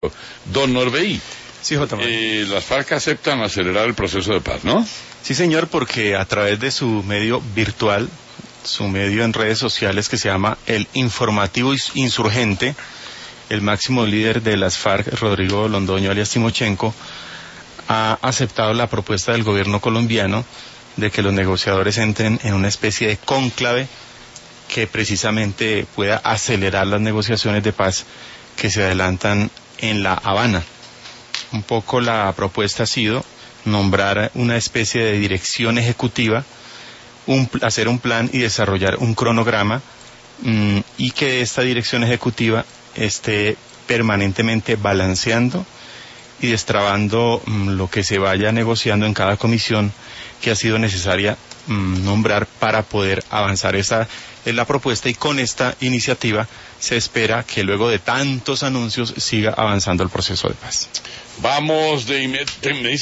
Don Orbey, Sí, J. las FARC aceptan acelerar el proceso de paz, ¿no? Sí, señor, porque a través de su medio virtual, su medio en redes sociales que se llama El Informativo Insurgente, el máximo líder de las FARC, Rodrigo Londoño alias Timochenko, ha aceptado la propuesta del gobierno colombiano de que los negociadores entren en una especie de cónclave que precisamente pueda acelerar las negociaciones de paz que se adelantan en La Habana. Un poco la propuesta ha sido nombrar una especie de dirección ejecutiva, hacer un plan y desarrollar un cronograma, y que esta dirección ejecutiva esté permanentemente balanceando y destrabando lo que se vaya negociando en cada comisión que ha sido necesaria nombrar para poder avanzar. Esa es la propuesta, y con esta iniciativa se espera que luego de tantos anuncios siga avanzando el proceso de paz. Vamos de inmediato.